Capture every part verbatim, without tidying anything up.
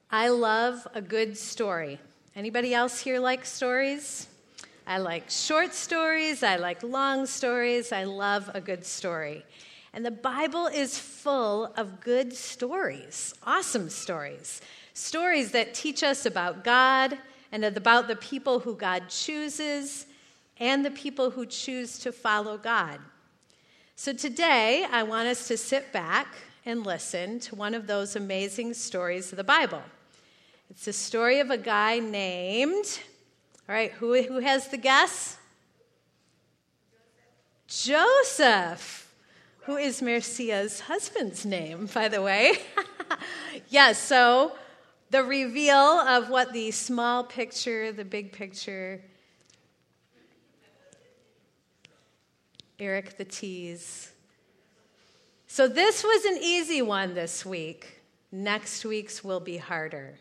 I love a good story. Anybody else here like stories? I like short stories. I like long stories. I love a good story. And the Bible is full of good stories, awesome stories, stories that teach us about God and about the people who God chooses and the people who choose to follow God. So today, I want us to sit back and listen to one of those amazing stories of the Bible. It's the story of a guy named, all right, who, who has the guess? Joseph, who is Mercia's husband's name, by the way. Yes, so the reveal of what the small picture, the big picture, Eric the tease. So this was an easy one this week. Next week's will be harder.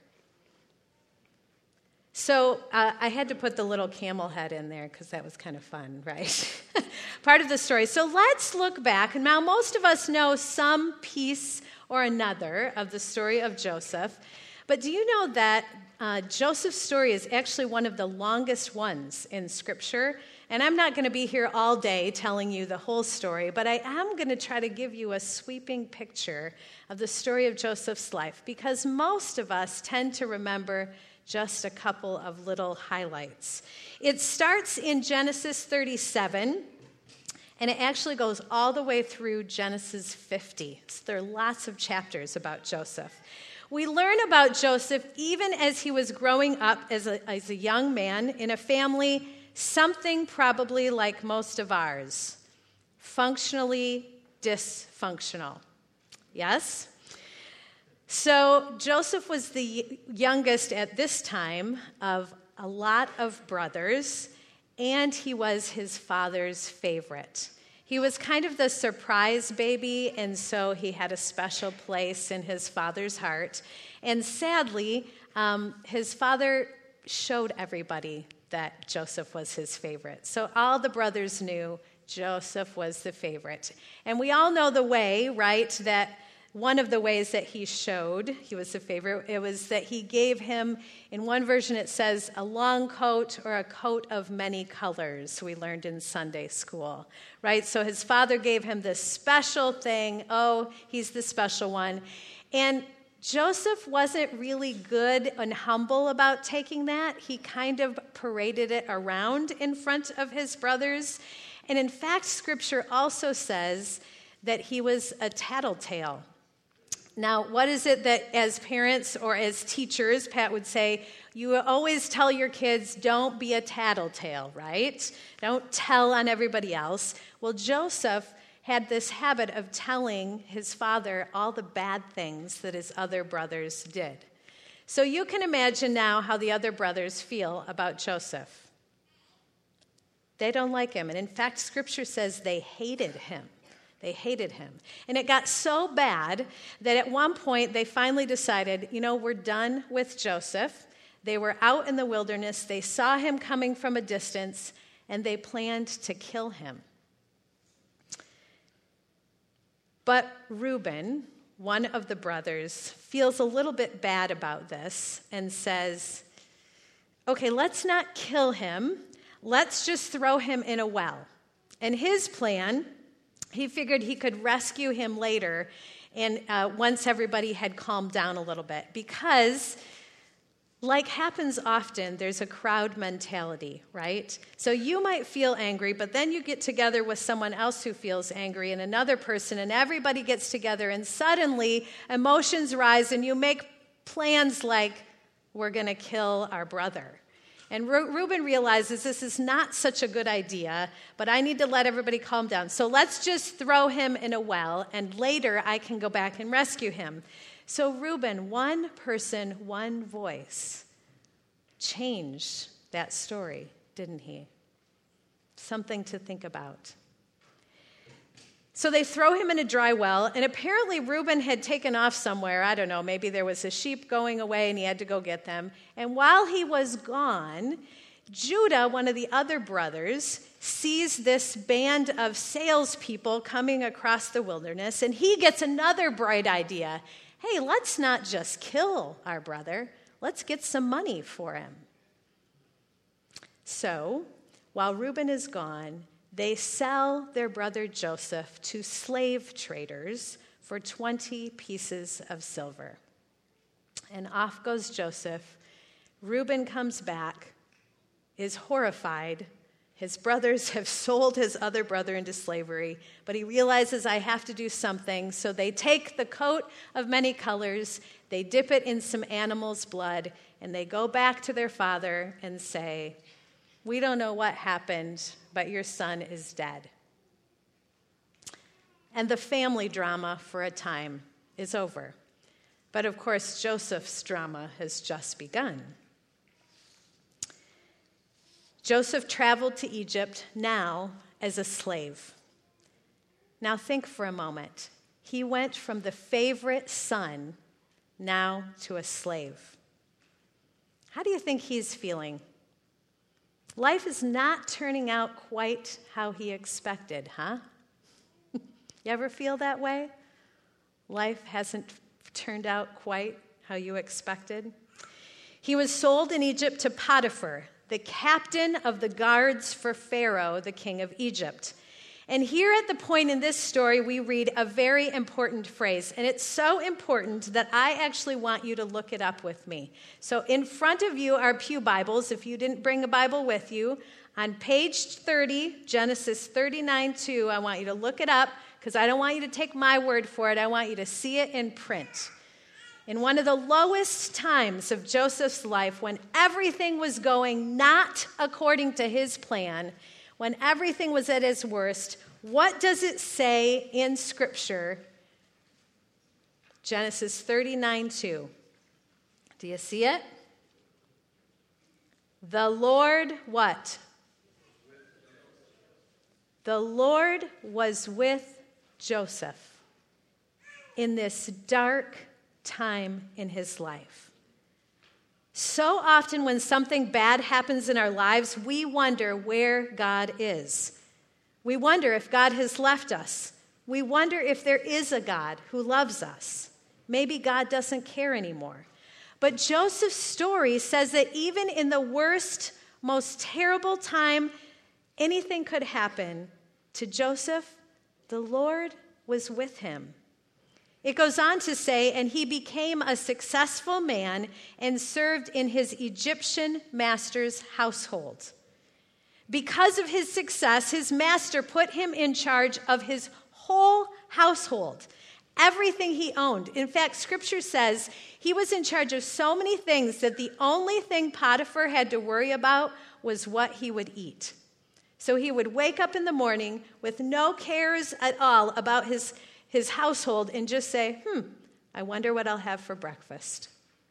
So uh, I had to put the little camel head in there because that was kind of fun, right? Part of the story. So let's look back. And now most of us know some piece or another of the story of Joseph. But do you know that uh, Joseph's story is actually one of the longest ones in Scripture? And I'm not going to be here all day telling you the whole story, but I am going to try to give you a sweeping picture of the story of Joseph's life, because most of us tend to remember just a couple of little highlights. It starts in Genesis thirty-seven, and it actually goes all the way through Genesis fifty. So there are lots of chapters about Joseph. We learn about Joseph even as he was growing up as a, as a young man in a family, something probably like most of ours, functionally dysfunctional. Yes? So Joseph was the youngest at this time of a lot of brothers, and he was his father's favorite. He was kind of the surprise baby, and so he had a special place in his father's heart. And sadly, um, his father showed everybody that Joseph was his favorite. So all the brothers knew Joseph was the favorite. And we all know the way, right, that one of the ways that he showed he was the favorite, it was that he gave him, in one version it says, a long coat or a coat of many colors, we learned in Sunday school, right? So his father gave him this special thing. Oh, he's the special one. And Joseph wasn't really good and humble about taking that. He kind of paraded it around in front of his brothers. And in fact, Scripture also says that he was a tattletale. Now, what is it that as parents or as teachers, Pat would say, you always tell your kids, don't be a tattletale, right? Don't tell on everybody else. Well, Joseph had this habit of telling his father all the bad things that his other brothers did. So you can imagine now how the other brothers feel about Joseph. They don't like him. And in fact, Scripture says they hated him. They hated him. And it got so bad that at one point they finally decided, you know, we're done with Joseph. They were out in the wilderness. They saw him coming from a distance, and they planned to kill him. But Reuben, one of the brothers, feels a little bit bad about this and says, okay, let's not kill him. Let's just throw him in a well. And his plan, he figured he could rescue him later and uh, once everybody had calmed down a little bit. Because, like happens often, there's a crowd mentality, right? So you might feel angry, but then you get together with someone else who feels angry and another person, and everybody gets together, and suddenly emotions rise, and you make plans like, we're going to kill our brother. And Reuben realizes this is not such a good idea, but I need to let everybody calm down. So let's just throw him in a well, and later I can go back and rescue him. So Reuben, one person, one voice, changed that story, didn't he? Something to think about. So they throw him in a dry well, and apparently Reuben had taken off somewhere. I don't know, maybe there was a sheep going away and he had to go get them. And while he was gone, Judah, one of the other brothers, sees this band of salespeople coming across the wilderness, and he gets another bright idea. hey, let's not just kill our brother. Let's get some money for him. So, while Reuben is gone, they sell their brother Joseph to slave traders for twenty pieces of silver. And off goes Joseph. Reuben comes back, is horrified. His brothers have sold his other brother into slavery, but he realizes, I have to do something. So they take the coat of many colors, they dip it in some animal's blood, and they go back to their father and say, we don't know what happened, but your son is dead. And the family drama for a time is over. But of course, Joseph's drama has just begun. Joseph traveled to Egypt now as a slave. Now think for a moment. He went from the favorite son now to a slave. How do you think he's feeling? Life is not turning out quite how he expected, huh? You ever feel that way? Life hasn't turned out quite how you expected? He was sold in Egypt to Potiphar, the captain of the guards for Pharaoh, the king of Egypt. And here at the point in this story, we read a very important phrase. And it's so important that I actually want you to look it up with me. So in front of you are pew Bibles. If you didn't bring a Bible with you, on page thirty, Genesis thirty-nine two, I want you to look it up because I don't want you to take my word for it. I want you to see it in print. In one of the lowest times of Joseph's life, when everything was going not according to his plan, when everything was at its worst, what does it say in Scripture? Genesis thirty-nine two. Do you see it? The Lord, what? The Lord was with Joseph in this dark time in his life. So often when something bad happens in our lives, we wonder where God is. We wonder if God has left us. We wonder if there is a God who loves us. Maybe God doesn't care anymore. But Joseph's story says that even in the worst, most terrible time anything could happen to Joseph, the Lord was with him. It goes on to say, and he became a successful man and served in his Egyptian master's household. Because of his success, his master put him in charge of his whole household, everything he owned. In fact, Scripture says he was in charge of so many things that the only thing Potiphar had to worry about was what he would eat. So he would wake up in the morning with no cares at all about his his household and just say, hmm, I wonder what I'll have for breakfast.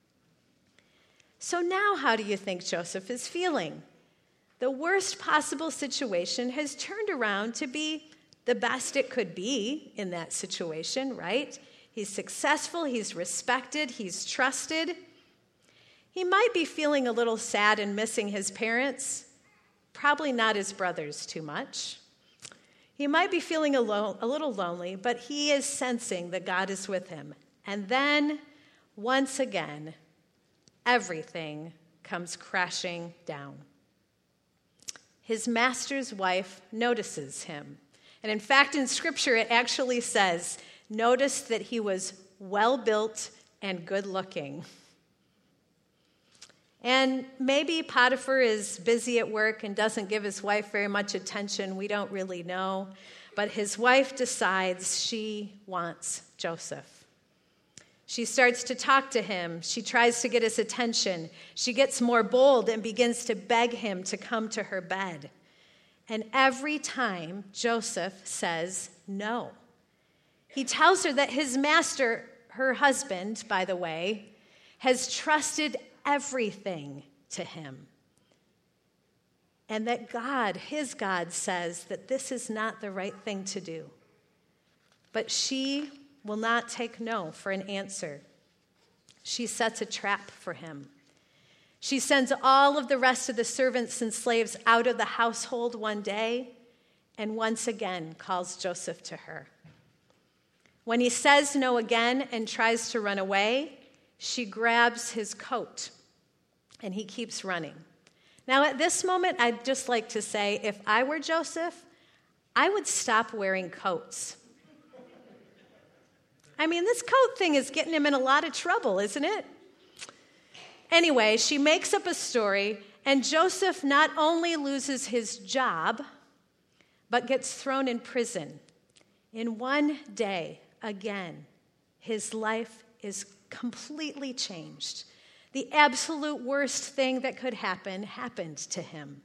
So now how do you think Joseph is feeling? The worst possible situation has turned around to be the best it could be in that situation, right? He's successful, he's respected, he's trusted. He might be feeling a little sad and missing his parents, probably not his brothers too much. He might be feeling alone, a little lonely, but he is sensing that God is with him. And then, once again, everything comes crashing down. His master's wife notices him. And in fact, in Scripture, it actually says, notice that he was well-built and good-looking. And maybe Potiphar is busy at work and doesn't give his wife very much attention. We don't really know. But his wife decides she wants Joseph. She starts to talk to him. She tries to get his attention. She gets more bold and begins to beg him to come to her bed. And every time, Joseph says no. He tells her that his master, her husband, by the way, has trusted everything to him. And that God, his God, says that this is not the right thing to do. But she will not take no for an answer. She sets a trap for him. She sends all of the rest of the servants and slaves out of the household one day and once again calls Joseph to her. When he says no again and tries to run away, she grabs his coat, and he keeps running. Now, at this moment, I'd just like to say, if I were Joseph, I would stop wearing coats. I mean, this coat thing is getting him in a lot of trouble, isn't it? Anyway, she makes up a story, and Joseph not only loses his job, but gets thrown in prison. In one day, again, his life is completely changed. The absolute worst thing that could happen happened to him.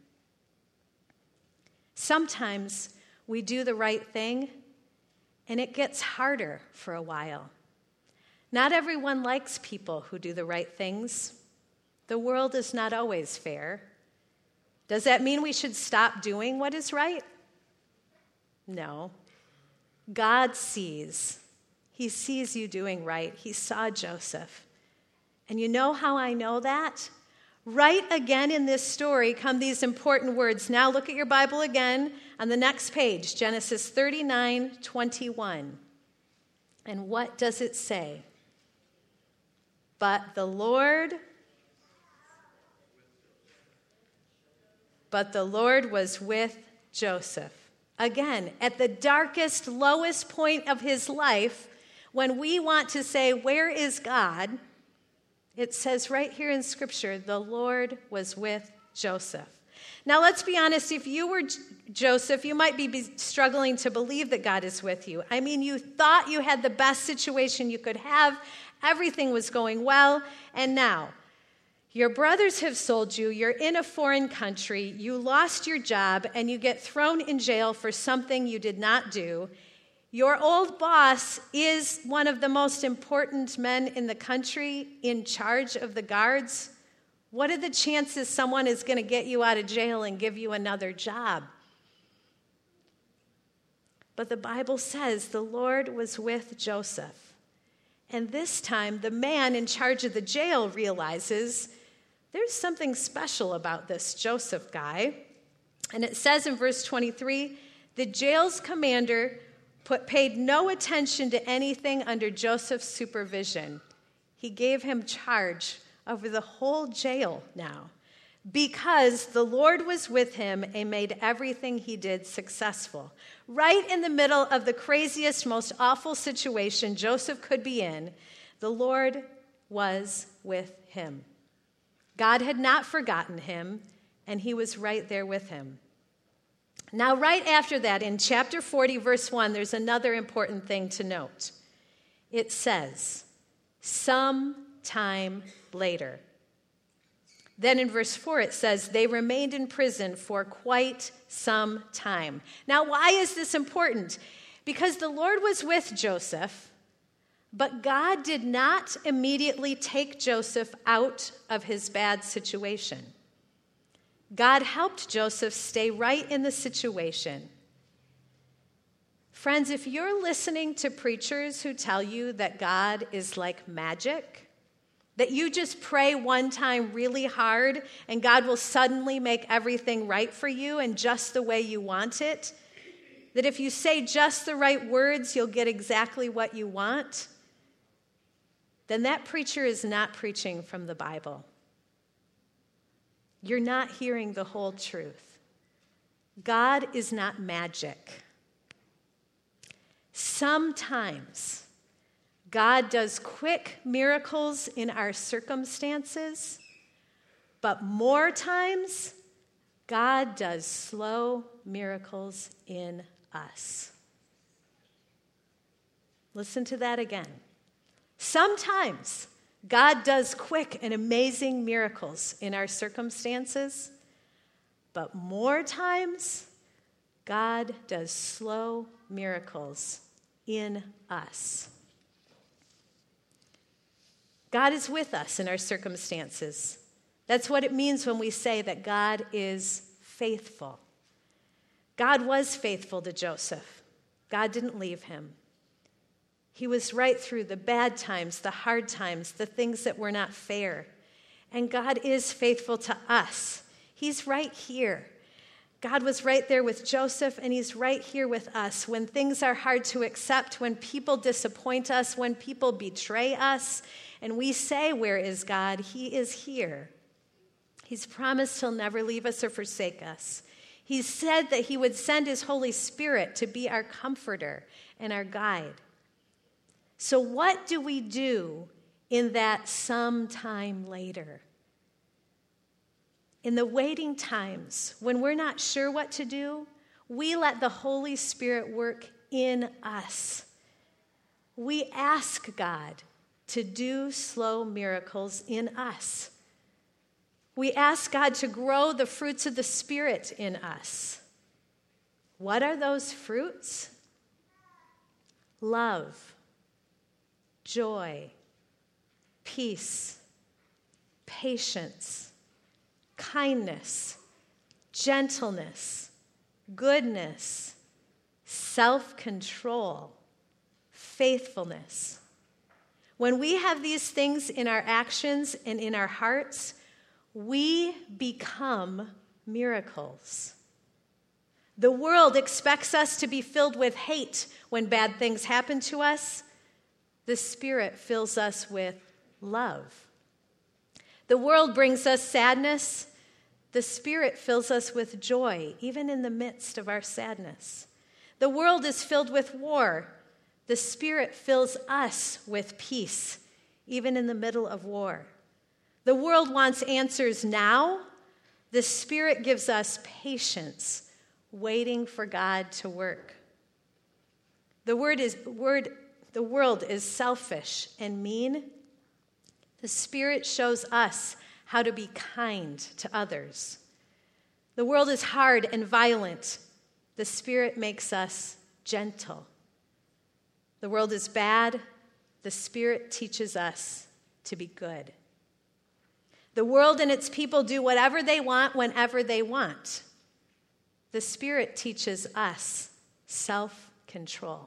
Sometimes we do the right thing, and it gets harder for a while. Not everyone likes people who do the right things. The world is not always fair. Does that mean we should stop doing what is right? No. God sees. He sees you doing right. He saw Joseph. And you know how I know that? Right again in this story come these important words. Now look at your Bible again on the next page, Genesis thirty-nine twenty-one. And what does it say? But the Lord, but the Lord was with Joseph. Again, at the darkest, lowest point of his life, when we want to say, where is God? It says right here in Scripture, the Lord was with Joseph. Now, let's be honest. If you were J- Joseph, you might be, be struggling to believe that God is with you. I mean, you thought you had the best situation you could have. Everything was going well. And now, your brothers have sold you. You're in a foreign country. You lost your job, and you get thrown in jail for something you did not do. Your old boss is one of the most important men in the country, in charge of the guards. What are the chances someone is going to get you out of jail and give you another job? But the Bible says the Lord was with Joseph. And this time, the man in charge of the jail realizes there's something special about this Joseph guy. And it says in verse twenty-three, the jail's commander Put, paid no attention to anything under Joseph's supervision. He gave him charge over the whole jail now, because the Lord was with him and made everything he did successful. Right in the middle of the craziest, most awful situation Joseph could be in, the Lord was with him. God had not forgotten him, and he was right there with him. Now, right after that, in chapter forty, verse one, there's another important thing to note. It says, some time later. Then in verse four, it says, they remained in prison for quite some time. Now, why is this important? Because the Lord was with Joseph, but God did not immediately take Joseph out of his bad situation. God helped Joseph stay right in the situation. Friends, if you're listening to preachers who tell you that God is like magic, that you just pray one time really hard and God will suddenly make everything right for you and just the way you want it, that if you say just the right words, you'll get exactly what you want, then that preacher is not preaching from the Bible. You're not hearing the whole truth. God is not magic. Sometimes God does quick miracles in our circumstances, but more times God does slow miracles in us. Listen to that again. Sometimes God does quick and amazing miracles in our circumstances, but more times, God does slow miracles in us. God is with us in our circumstances. That's what it means when we say that God is faithful. God was faithful to Joseph. God didn't leave him. He was right through the bad times, the hard times, the things that were not fair. And God is faithful to us. He's right here. God was right there with Joseph, and he's right here with us. When things are hard to accept, when people disappoint us, when people betray us, and we say, "Where is God?" He is here. He's promised he'll never leave us or forsake us. He said that he would send his Holy Spirit to be our comforter and our guide. So what do we do in that sometime later? In the waiting times, when we're not sure what to do, we let the Holy Spirit work in us. We ask God to do slow miracles in us. We ask God to grow the fruits of the Spirit in us. What are those fruits? Love, joy, peace, patience, kindness, gentleness, goodness, self-control, faithfulness. When we have these things in our actions and in our hearts, we become miracles. The world expects us to be filled with hate when bad things happen to us. The Spirit fills us with love. The world brings us sadness. The Spirit fills us with joy, even in the midst of our sadness. The world is filled with war. The Spirit fills us with peace, even in the middle of war. The world wants answers now. The Spirit gives us patience, waiting for God to work. The word is, word, the world is selfish and mean. The Spirit shows us how to be kind to others. The world is hard and violent. The Spirit makes us gentle. The world is bad. The Spirit teaches us to be good. The world and its people do whatever they want whenever they want. The Spirit teaches us self-control.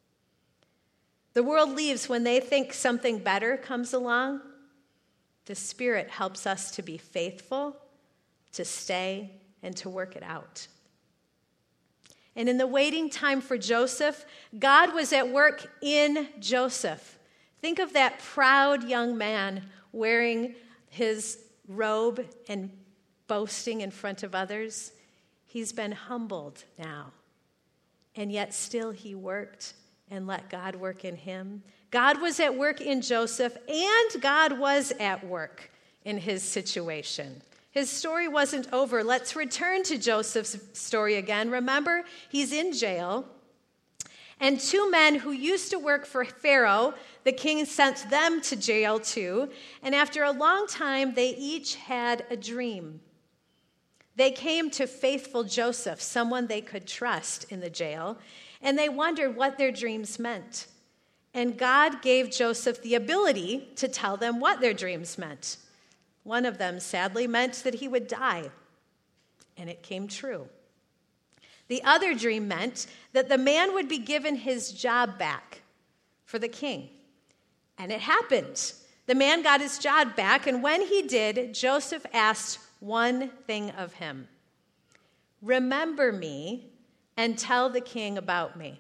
The world leaves when they think something better comes along. The Spirit helps us to be faithful, to stay, and to work it out. And in the waiting time for Joseph, God was at work in Joseph. Think of that proud young man wearing his robe and boasting in front of others. He's been humbled now, and yet still he worked and let God work in him. God was at work in Joseph, and God was at work in his situation. His story wasn't over. Let's return to Joseph's story again. Remember, he's in jail, and two men who used to work for Pharaoh, the king sent them to jail too, and after a long time, they each had a dream. They came to faithful Joseph, someone they could trust in the jail, and they wondered what their dreams meant. And God gave Joseph the ability to tell them what their dreams meant. One of them, sadly, meant that he would die, and it came true. The other dream meant that the man would be given his job back for the king, and it happened. The man got his job back, and when he did, Joseph asked one thing of him: "Remember me and tell the king about me."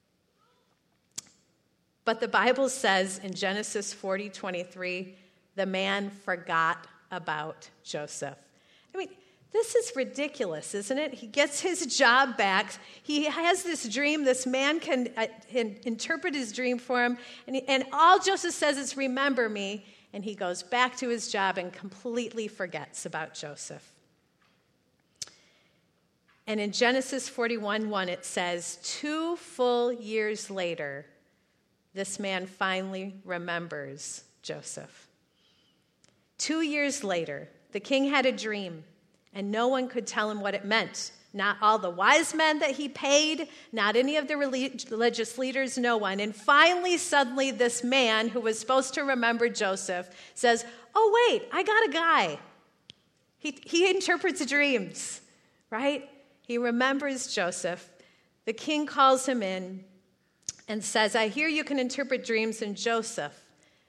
But the Bible says in Genesis forty twenty-three, the man forgot about Joseph. I mean, this is ridiculous, isn't it? He gets his job back. He has this dream. This man can, uh, can interpret his dream for him. And, he, and all Joseph says is, "Remember me." And he goes back to his job and completely forgets about Joseph. And in Genesis forty-one one, it says, two full years later, this man finally remembers Joseph. Two years later, the king had a dream, and no one could tell him what it meant. Not all the wise men that he paid, not any of the religious leaders, no one. And finally, suddenly, this man who was supposed to remember Joseph says, "Oh, wait, I got a guy." He, he interprets dreams, right? He remembers Joseph. The king calls him in and says, "I hear you can interpret dreams." And Joseph,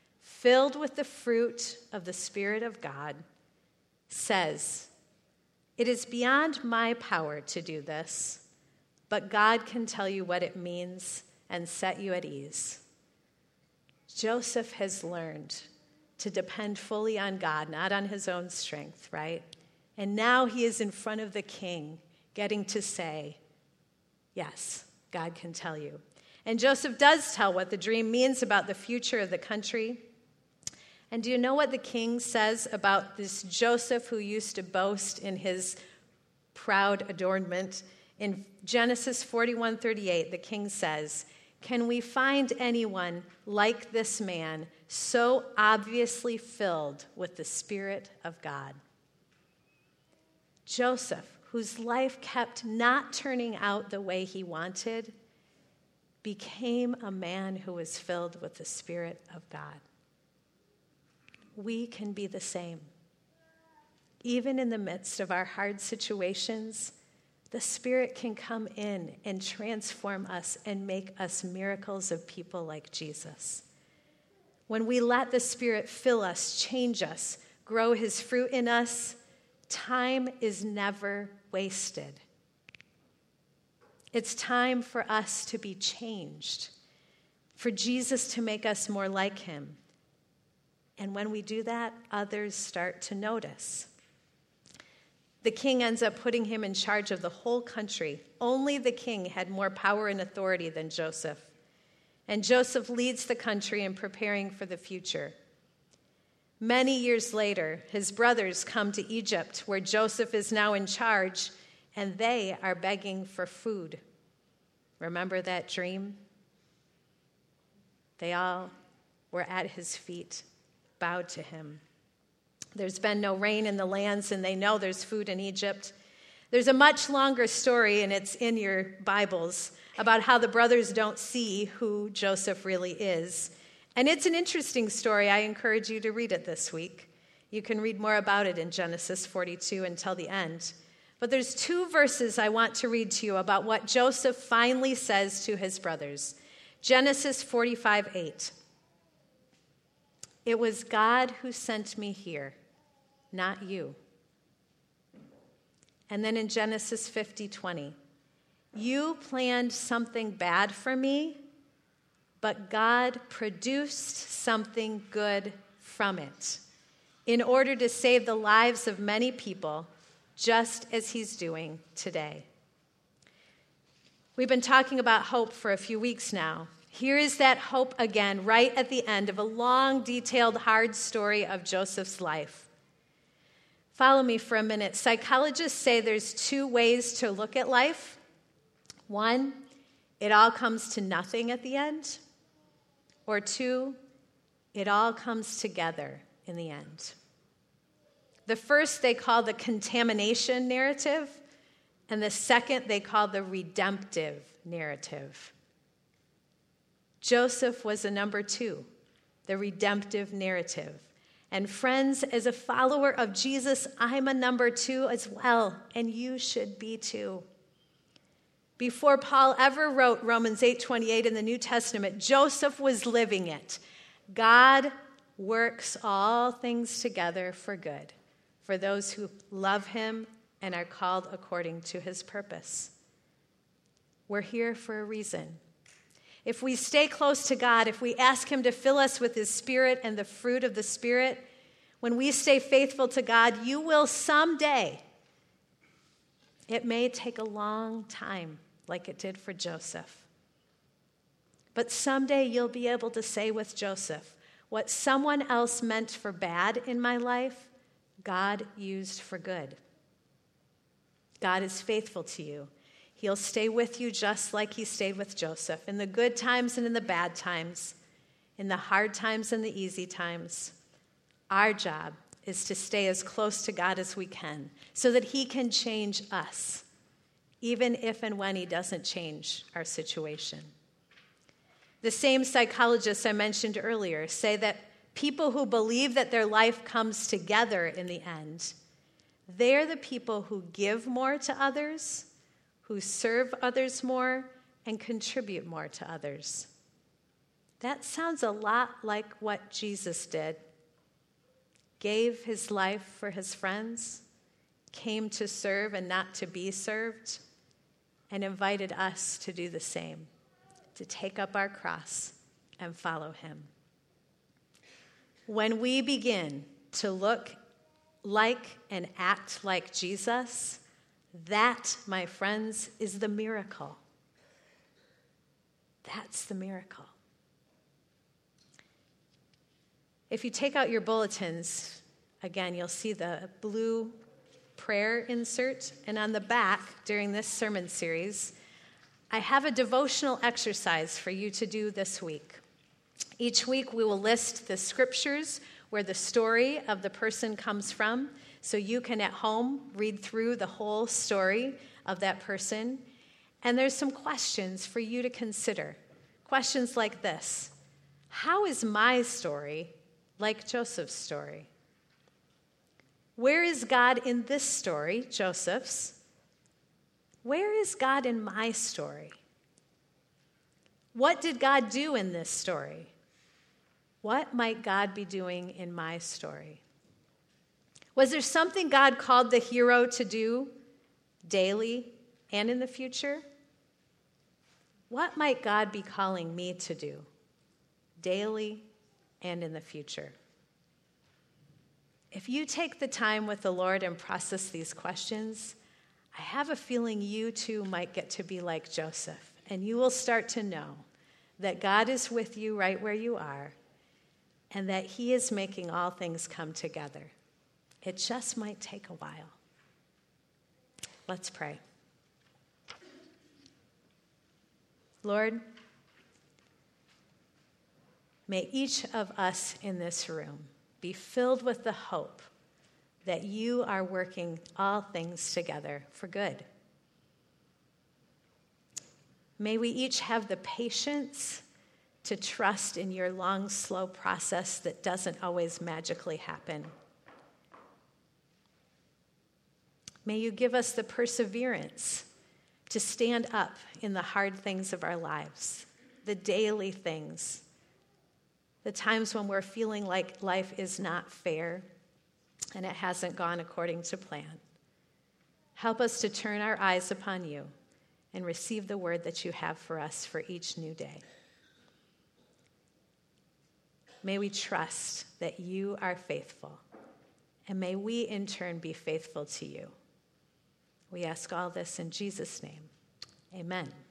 filled with the fruit of the Spirit of God, says, It is beyond my power to do this, but God can tell you what it means and set you at ease. Joseph has learned to depend fully on God, not on his own strength, right? And now he is in front of the king, getting to say, yes, God can tell you. And Joseph does tell what the dream means about the future of the country. And do you know what the king says about this Joseph who used to boast in his proud adornment? In Genesis forty-one thirty-eight, the king says, "Can we find anyone like this man, so obviously filled with the Spirit of God?" Joseph, whose life kept not turning out the way he wanted, became a man who was filled with the Spirit of God. We can be the same. Even in the midst of our hard situations, the Spirit can come in and transform us and make us miracles of people like Jesus. When we let the Spirit fill us, change us, grow his fruit in us, time is never wasted. It's time for us to be changed, for Jesus to make us more like him. And when we do that, others start to notice. The king ends up putting him in charge of the whole country. Only the king had more power and authority than Joseph. And Joseph leads the country in preparing for the future. Many years later, his brothers come to Egypt, where Joseph is now in charge, and they are begging for food. Remember that dream? They all were at his feet, bowed to him. There's been no rain in the lands, and they know there's food in Egypt. There's a much longer story, and it's in your Bibles, about how the brothers don't see who Joseph really is. And it's an interesting story. I encourage you to read it this week. You can read more about it in Genesis forty-two until the end. But there's two verses I want to read to you about what Joseph finally says to his brothers. Genesis forty-five eight. "It was God who sent me here, not you." And then in Genesis fifty twenty, "You planned something bad for me, but God produced something good from it in order to save the lives of many people, just as he's doing today." We've been talking about hope for a few weeks now. Here is that hope again, right at the end of a long, detailed, hard story of Joseph's life. Follow me for a minute. Psychologists say there's two ways to look at life. One, it all comes to nothing at the end. Or two, it all comes together in the end. The first they call the contamination narrative, and the second they call the redemptive narrative. Joseph was a number two, the redemptive narrative. And friends, as a follower of Jesus, I'm a number two as well, and you should be too. Before Paul ever wrote Romans eight twenty-eight in the New Testament, Joseph was living it. God works all things together for good, for those who love him and are called according to his purpose. We're here for a reason. If we stay close to God, if we ask him to fill us with his Spirit and the fruit of the Spirit, when we stay faithful to God, you will someday. It may take a long time, like it did for Joseph. But someday you'll be able to say with Joseph, what someone else meant for bad in my life, God used for good. God is faithful to you. He'll stay with you just like he stayed with Joseph, in the good times and in the bad times, in the hard times and the easy times. Our job is to stay as close to God as we can so that he can change us, even if and when he doesn't change our situation. The same psychologists I mentioned earlier say that people who believe that their life comes together in the end, they're the people who give more to others, who serve others more, and contribute more to others. That sounds a lot like what Jesus did. Gave his life for his friends, came to serve and not to be served, and invited us to do the same, to take up our cross and follow him. When we begin to look like and act like Jesus, that, my friends, is the miracle. That's the miracle. If you take out your bulletins, again, you'll see the blue prayer insert, and on the back, during this sermon series, I have a devotional exercise for you to do this week. Each week, we will list the scriptures where the story of the person comes from, so you can at home read through the whole story of that person. And there's some questions for you to consider. Questions like this: how is my story like Joseph's story? Where is God in this story, Joseph's? Where is God in my story? What did God do in this story? What might God be doing in my story? Was there something God called the hero to do daily and in the future? What might God be calling me to do daily and in the future? If you take the time with the Lord and process these questions, I have a feeling you too might get to be like Joseph, and you will start to know that God is with you right where you are, and that he is making all things come together. It just might take a while. Let's pray. Lord, may each of us in this room be filled with the hope that you are working all things together for good. May we each have the patience to trust in your long, slow process that doesn't always magically happen. May you give us the perseverance to stand up in the hard things of our lives, the daily things, the times when we're feeling like life is not fair and it hasn't gone according to plan. Help us to turn our eyes upon you and receive the word that you have for us for each new day. May we trust that you are faithful, and may we in turn be faithful to you. We ask all this in Jesus' name. Amen.